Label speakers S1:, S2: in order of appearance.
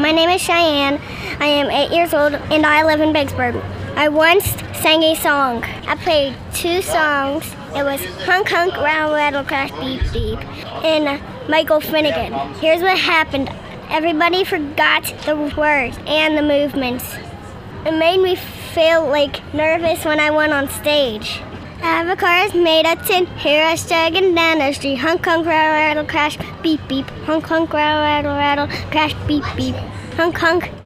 S1: My name is Cheyenne. I am 8 years old and I live in Vicksburg. I once sang a song. I played 2 songs. It was Hunk Hunk Rattle Rattle Crash Beep Beep and Michael Finnegan. Here's what happened. Everybody forgot the words and the movements. It made me feel nervous when I went on stage. I have a car is made of tin. Here I was dragging down the street. Hunk hunk rattle rattle crash beep beep. Hunk hunk rattle rattle rattle crash beep beep. Hunk hunk